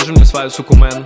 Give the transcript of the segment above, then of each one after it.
покажи мне свою суку, мэн.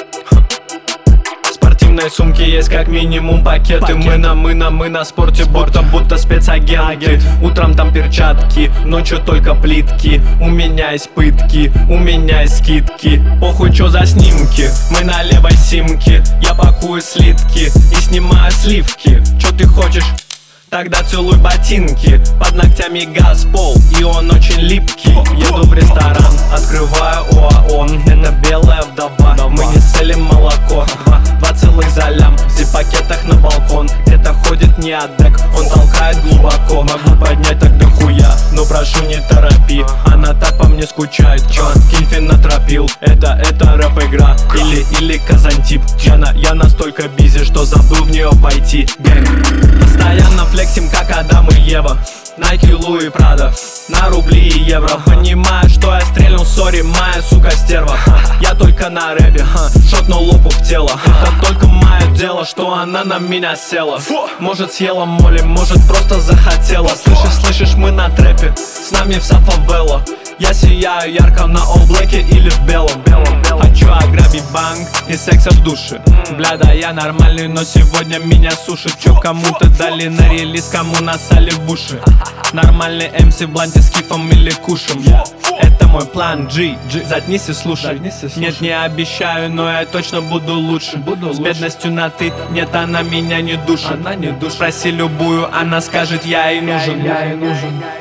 В спортивной сумке есть как минимум пакеты. Мы на спорте, будто спецагенты. Утром там перчатки, ночью только плитки. У меня есть пытки, у меня есть скидки. Похуй, чё за снимки, мы на левой симке. Я пакую слитки и снимаю сливки. Чё ты хочешь? Тогда целуй ботинки. Под ногтями газ, пол, и он очень липкий. Еду в ресторан, открываю ОАОН. Это белая вдова, мы не селим молоко. Два целых за лям, в зип-пакетах на балкон. Где-то ходит неадек, он толкает глубоко. Могу поднять так дохуя, но прошу не торопи. Она так по мне скучает, чё? Кильфин натропил, это рэп-игра или казантип. Я настолько бизи, что забыл в нее пойти. Постоянно флексим, как Адам и Ева. Nike, Луи, Прада, на рубли и евро. Понимаю, что я стрельнул, сори, моя сука стерва. Я только на рэпе, шотнул лопу в тело. Это только мое дело, что она на меня села. Может съела моли, может просто захотела. Слышишь, мы на трэпе, с нами вся фавела. Я сияю ярко на all-блэке или в белом. Хочу ограбить банк и секса в душе. Бля, да я нормальный, но сегодня меня сушит. Чё кому-то дали на релиз, кому насали в уши. Нормальный MC в бланте с кифом или кушем. Это мой план G, заткнись и слушай. Нет, не обещаю, но я точно буду лучше. С бедностью на ты, нет, она меня не душит. Спроси любую, она скажет, я ей нужен.